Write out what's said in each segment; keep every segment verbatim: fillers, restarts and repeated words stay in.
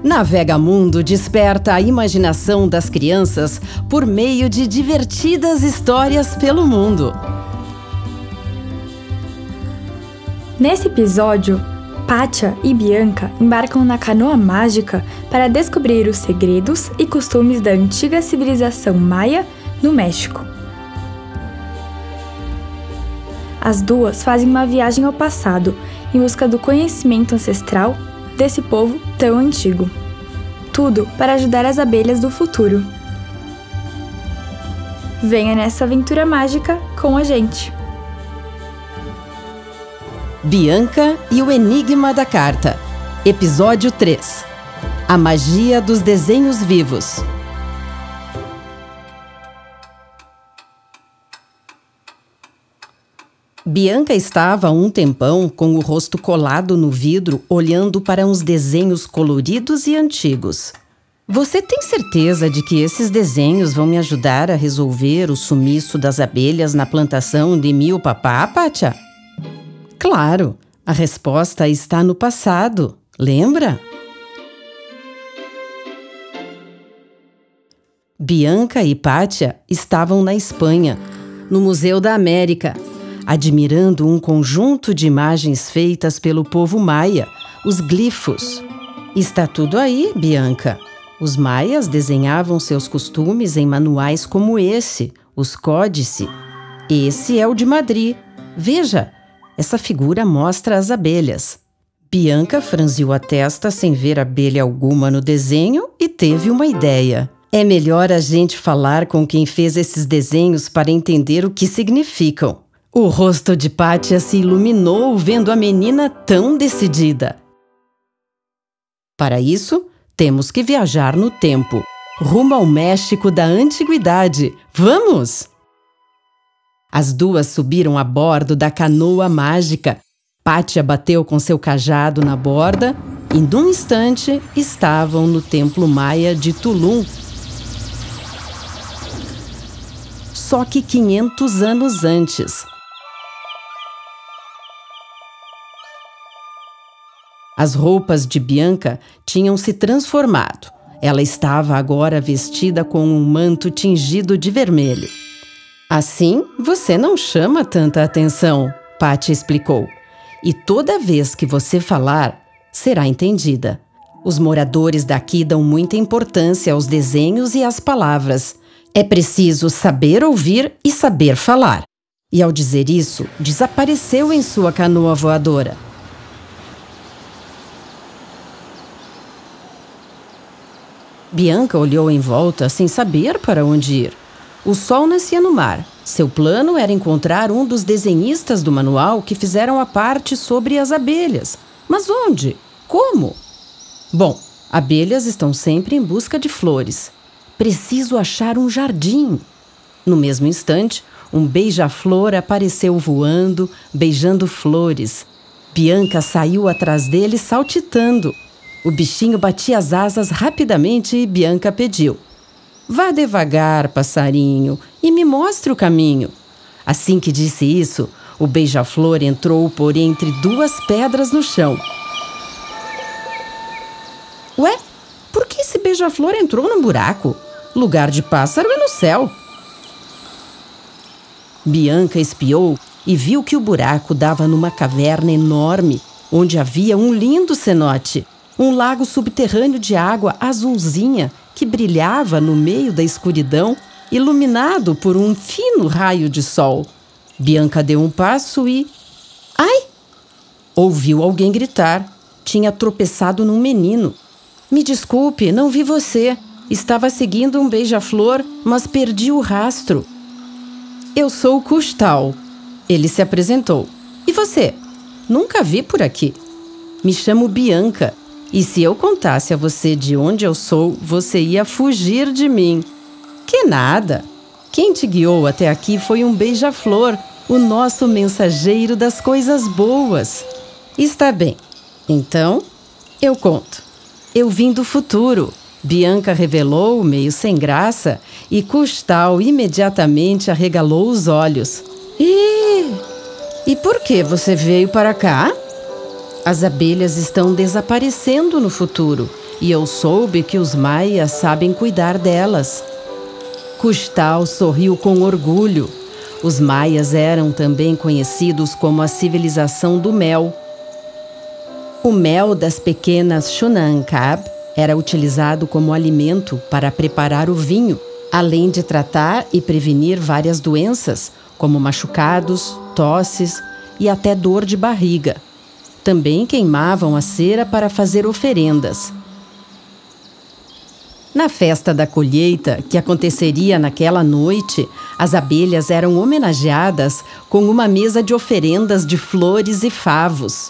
Navega Mundo desperta a imaginação das crianças por meio de divertidas histórias pelo mundo. Nesse episódio, Pátia e Bianca embarcam na canoa mágica para descobrir os segredos e costumes da antiga civilização maia no México. As duas fazem uma viagem ao passado em busca do conhecimento ancestral desse povo tão antigo. Tudo para ajudar as abelhas do futuro. Venha nessa aventura mágica com a gente! Bianca e o Enigma da Carta. Episódio três. A magia dos desenhos vivos. Bianca estava há um tempão com o rosto colado no vidro, olhando para uns desenhos coloridos e antigos. Você tem certeza de que esses desenhos vão me ajudar a resolver o sumiço das abelhas na plantação de Milpapá, Pátia? Claro, a resposta está no passado, lembra? Bianca e Pátia estavam na Espanha, no Museu da América, admirando um conjunto de imagens feitas pelo povo maia, os glifos. Está tudo aí, Bianca. Os maias desenhavam seus costumes em manuais como esse, os Códice. Esse é o de Madrid. Veja, essa figura mostra as abelhas. Bianca franziu a testa sem ver abelha alguma no desenho e teve uma ideia. É melhor a gente falar com quem fez esses desenhos para entender o que significam. O rosto de Pátia se iluminou vendo a menina tão decidida. Para isso, temos que viajar no tempo, rumo ao México da antiguidade. Vamos! As duas subiram a bordo da canoa mágica. Pátia bateu com seu cajado na borda e, num instante, estavam no templo maia de Tulum. Só que quinhentos anos antes. As roupas de Bianca tinham se transformado. Ela estava agora vestida com um manto tingido de vermelho. Assim, você não chama tanta atenção, Pátia explicou. E toda vez que você falar, será entendida. Os moradores daqui dão muita importância aos desenhos e às palavras. É preciso saber ouvir e saber falar. E ao dizer isso, desapareceu em sua canoa voadora. Bianca olhou em volta sem saber para onde ir. O sol nascia no mar. Seu plano era encontrar um dos desenhistas do manual que fizeram a parte sobre as abelhas. Mas onde? Como? Bom, abelhas estão sempre em busca de flores. Preciso achar um jardim. No mesmo instante, um beija-flor apareceu voando, beijando flores. Bianca saiu atrás dele saltitando. O bichinho batia as asas rapidamente e Bianca pediu: "Vá devagar, passarinho, e me mostre o caminho." Assim que disse isso, o beija-flor entrou por entre duas pedras no chão. Ué, por que esse beija-flor entrou num buraco? Lugar de pássaro é no céu. Bianca espiou e viu que o buraco dava numa caverna enorme, onde havia um lindo cenote. Um lago subterrâneo de água azulzinha que brilhava no meio da escuridão, iluminado por um fino raio de sol. Bianca deu um passo e... Ai! Ouviu alguém gritar. Tinha tropeçado num menino. "Me desculpe, não vi você. Estava seguindo um beija-flor, mas perdi o rastro." "Eu sou o Custal." Ele se apresentou. "E você?" "Nunca vi por aqui." "Me chamo Bianca. E se eu contasse a você de onde eu sou, você ia fugir de mim." "Que nada! Quem te guiou até aqui foi um beija-flor, o nosso mensageiro das coisas boas." "Está bem. Então, eu conto. Eu vim do futuro." Bianca revelou, meio sem graça, e Custal imediatamente arregalou os olhos. "E, e por que você veio para cá?" "As abelhas estão desaparecendo no futuro e eu soube que os maias sabem cuidar delas. Cousteau sorriu com orgulho. Os maias eram também conhecidos como a civilização do mel. O mel das pequenas Xunaancab era utilizado como alimento para preparar o vinho, além de tratar e prevenir várias doenças, como machucados, tosses e até dor de barriga. Também queimavam a cera para fazer oferendas. Na festa da colheita, que aconteceria naquela noite, as abelhas eram homenageadas com uma mesa de oferendas de flores e favos.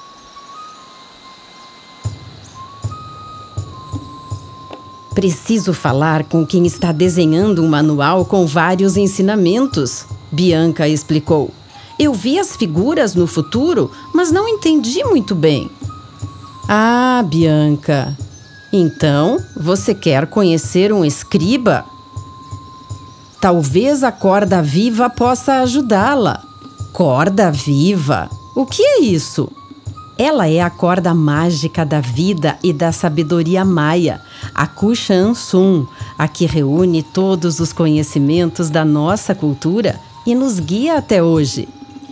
Preciso falar com quem está desenhando um manual com vários ensinamentos, Bianca explicou. Eu vi as figuras no futuro, mas não entendi muito bem. Ah, Bianca, então você quer conhecer um escriba? Talvez a corda viva possa ajudá-la. Corda viva? O que é isso? Ela é a corda mágica da vida e da sabedoria maia, a Kushan-Sun, a que reúne todos os conhecimentos da nossa cultura e nos guia até hoje.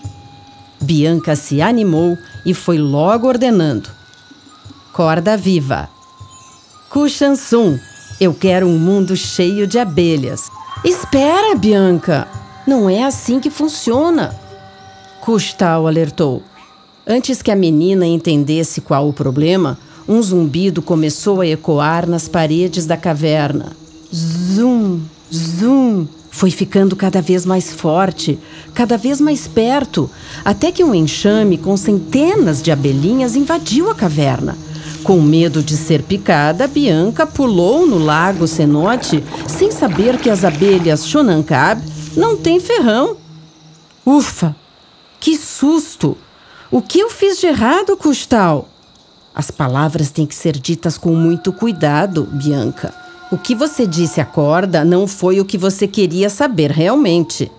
Bianca se animou e foi logo ordenando. Corda viva. Kushan-Sun, eu quero um mundo cheio de abelhas. Espera, Bianca! Não é assim que funciona. Cousteau alertou. Antes que a menina entendesse qual o problema, um zumbido começou a ecoar nas paredes da caverna. Zum, zum, foi ficando cada vez mais forte, cada vez mais perto, até que um enxame com centenas de abelhinhas invadiu a caverna. Com medo de ser picada, Bianca pulou no lago cenote, sem saber que as abelhas Xunaancab não têm ferrão. Ufa! Que susto! O que eu fiz de errado, Cousteau? As palavras têm que ser ditas com muito cuidado, Bianca. O que você disse à corda não foi o que você queria saber realmente.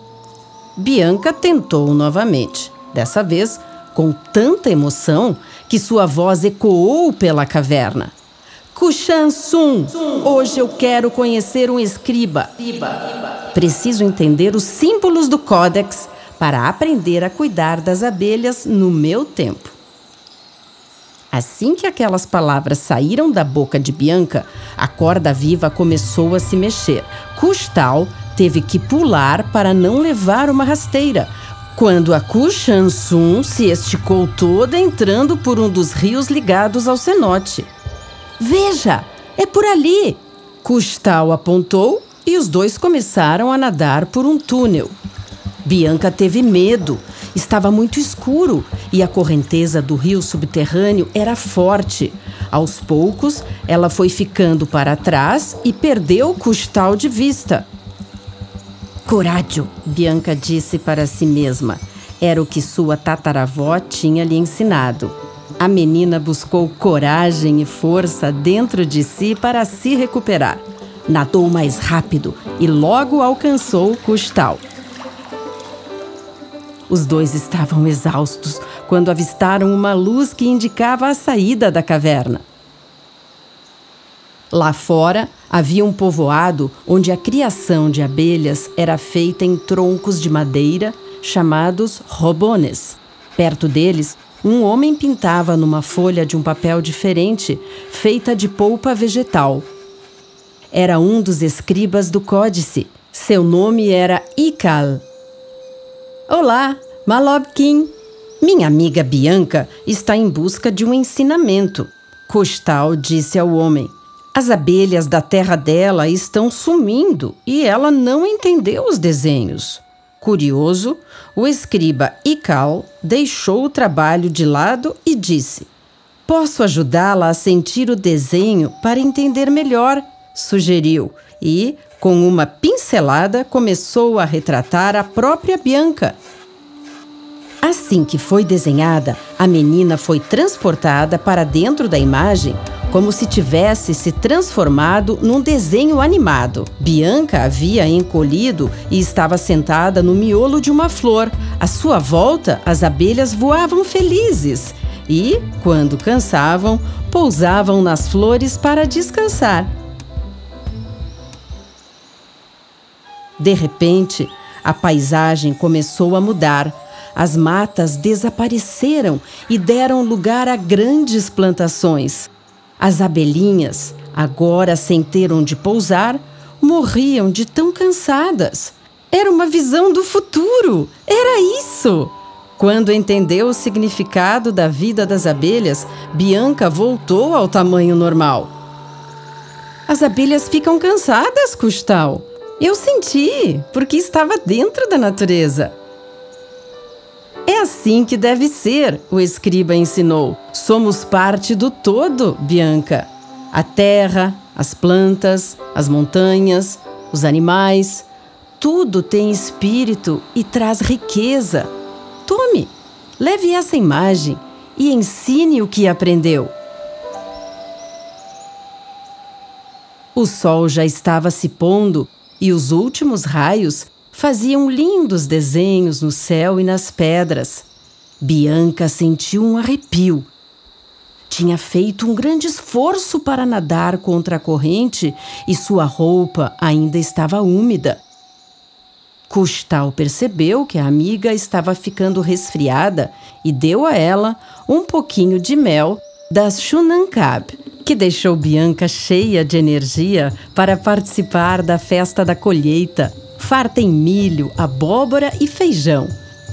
Bianca tentou novamente, dessa vez com tanta emoção que sua voz ecoou pela caverna. Kushan-Sun, hoje eu quero conhecer um escriba. Preciso entender os símbolos do Códex para aprender a cuidar das abelhas no meu tempo. Assim que aquelas palavras saíram da boca de Bianca, a corda viva começou a se mexer. Cousteau teve que pular para não levar uma rasteira, quando a Kushan-Sun se esticou toda entrando por um dos rios ligados ao cenote. Veja, é por ali! Cousteau apontou e os dois começaram a nadar por um túnel. Bianca teve medo. Estava muito escuro e a correnteza do rio subterrâneo era forte. Aos poucos, ela foi ficando para trás e perdeu Cousteau de vista. Coragem, Bianca disse para si mesma. Era o que sua tataravó tinha lhe ensinado. A menina buscou coragem e força dentro de si para se recuperar. Nadou mais rápido e logo alcançou Cousteau. Os dois estavam exaustos quando avistaram uma luz que indicava a saída da caverna. Lá fora, havia um povoado onde a criação de abelhas era feita em troncos de madeira, chamados robones. Perto deles, um homem pintava numa folha de um papel diferente, feita de polpa vegetal. Era um dos escribas do códice. Seu nome era Ikal. Olá, Malobkin. Minha amiga Bianca está em busca de um ensinamento. Cousteau disse ao homem. As abelhas da terra dela estão sumindo e ela não entendeu os desenhos. Curioso, o escriba Ikal deixou o trabalho de lado e disse: Posso ajudá-la a sentir o desenho para entender melhor, sugeriu, e, com uma pincelada, começou a retratar a própria Bianca. Assim que foi desenhada, a menina foi transportada para dentro da imagem, como se tivesse se transformado num desenho animado. Bianca havia encolhido e estava sentada no miolo de uma flor. À sua volta, as abelhas voavam felizes. e, quando cansavam, pousavam nas flores para descansar. De repente, a paisagem começou a mudar. As matas desapareceram e deram lugar a grandes plantações. As abelhinhas, agora sem ter onde pousar, morriam de tão cansadas. Era uma visão do futuro! Era isso! Quando entendeu o significado da vida das abelhas, Bianca voltou ao tamanho normal. As abelhas ficam cansadas, Custal. Eu senti, porque estava dentro da natureza. É assim que deve ser, o escriba ensinou. Somos parte do todo, Bianca. A terra, as plantas, as montanhas, os animais, tudo tem espírito e traz riqueza. Tome, leve essa imagem e ensine o que aprendeu. O sol já estava se pondo e os últimos raios faziam lindos desenhos no céu e nas pedras. Bianca sentiu um arrepio. Tinha feito um grande esforço para nadar contra a corrente e sua roupa ainda estava úmida. Custal percebeu que a amiga estava ficando resfriada e deu a ela um pouquinho de mel das Shunankab, que deixou Bianca cheia de energia para participar da festa da colheita, farta em milho, abóbora e feijão.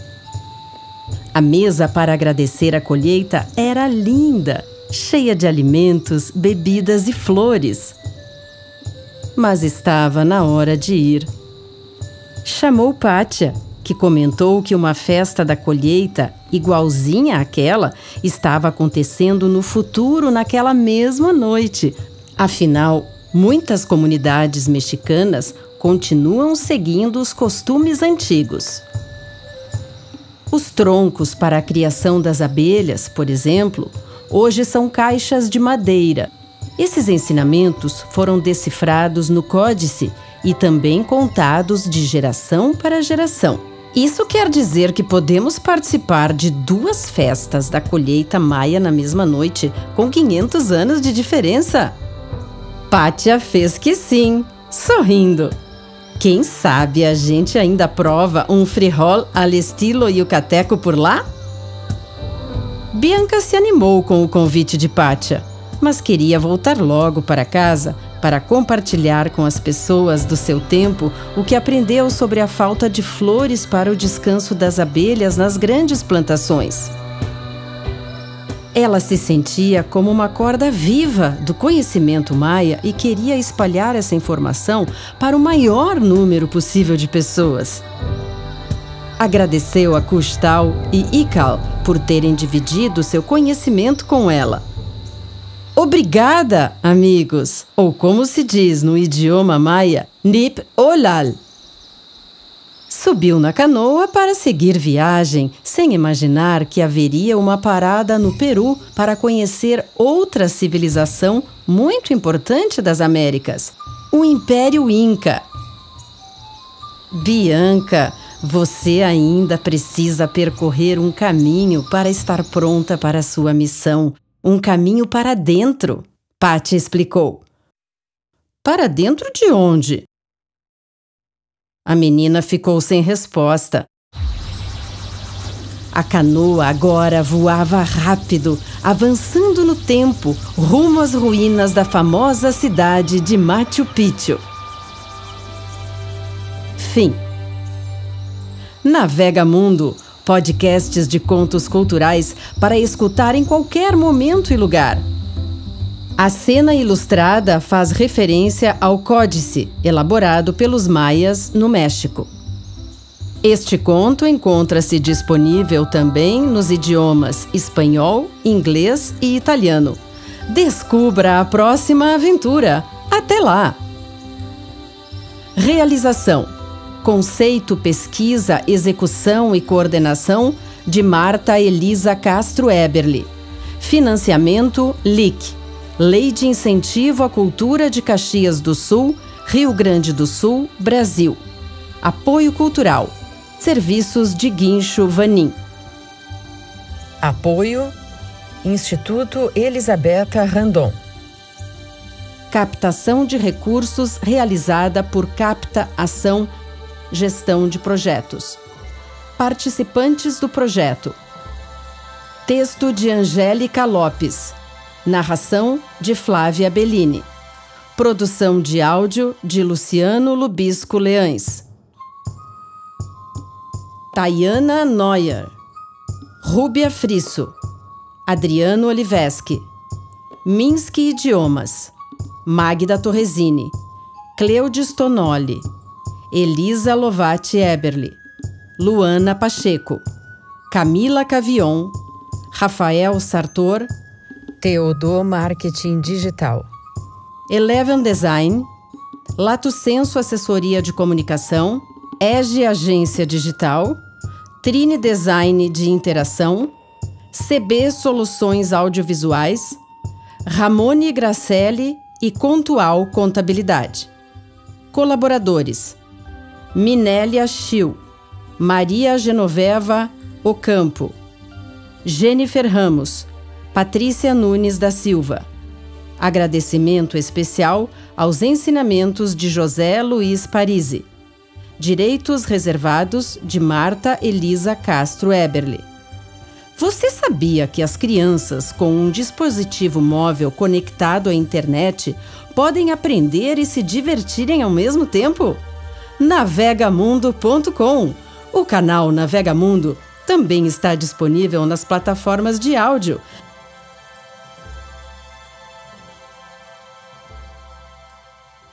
A mesa para agradecer a colheita era linda, cheia de alimentos, bebidas e flores. Mas estava na hora de ir. Chamou Pátia, que comentou que uma festa da colheita, igualzinha àquela, estava acontecendo no futuro naquela mesma noite. Afinal, muitas comunidades mexicanas continuam seguindo os costumes antigos. Os troncos para a criação das abelhas, por exemplo, hoje são caixas de madeira. Esses ensinamentos foram decifrados no códice e também contados de geração para geração. Isso quer dizer que podemos participar de duas festas da colheita maia na mesma noite, com quinhentos anos de diferença? Pátia fez que sim, sorrindo. Quem sabe a gente ainda prova um frijol al estilo yucateco por lá? Bianca se animou com o convite de Pátia, mas queria voltar logo para casa para compartilhar com as pessoas do seu tempo o que aprendeu sobre a falta de flores para o descanso das abelhas nas grandes plantações. Ela se sentia como uma corda viva do conhecimento maia e queria espalhar essa informação para o maior número possível de pessoas. Agradeceu a Custal e Ical por terem dividido seu conhecimento com ela. Obrigada, amigos! Ou como se diz no idioma maia, Nip Olal. Subiu na canoa para seguir viagem, sem imaginar que haveria uma parada no Peru para conhecer outra civilização muito importante das Américas, o Império Inca. Bianca, você ainda precisa percorrer um caminho para estar pronta para a sua missão. Um caminho para dentro, Pátia explicou. Para dentro de onde? A menina ficou sem resposta. A canoa agora voava rápido, avançando no tempo, rumo às ruínas da famosa cidade de Machu Picchu. Fim. Navega Mundo, podcasts de contos culturais para escutar em qualquer momento e lugar. A cena ilustrada faz referência ao códice elaborado pelos maias no México. Este conto encontra-se disponível também nos idiomas espanhol, inglês e italiano. Descubra a próxima aventura. Até lá! Realização: Conceito, Pesquisa, Execução e Coordenação de Marta Elisa Castro Eberli. Financiamento L I C, Lei de Incentivo à Cultura de Caxias do Sul, Rio Grande do Sul, Brasil. Apoio Cultural, Serviços de Guincho Vanim. Apoio Instituto Elisabetta Randon. Captação de recursos realizada por Capta Ação Gestão de Projetos. Participantes do projeto. Texto de Angélica Lopes. Narração de Flávia Bellini. Produção de áudio de Luciano Lubisco Leães. Tayana Neuer. Rúbia Frisso. Adriano Oliveski. Minsky Idiomas. Magda Torresini. Cleudes Tonoli. Elisa Lovati Eberli. Luana Pacheco. Camila Cavion. Rafael Sartor. Teodô Marketing Digital. Eleven Design. Lato Senso Assessoria de Comunicação. E G Agência Digital. Trine Design de Interação. C B Soluções Audiovisuais. Ramone Gracelli e Contual Contabilidade. Colaboradores: Minélia Schill, Maria Genoveva Ocampo, Jennifer Ramos, Patrícia Nunes da Silva. Agradecimento especial aos ensinamentos de José Luiz Parisi. Direitos reservados de Marta Elisa Castro Eberli. Você sabia que as crianças com um dispositivo móvel conectado à internet podem aprender e se divertirem ao mesmo tempo? navega mundo ponto com. O canal Navega Mundo também está disponível nas plataformas de áudio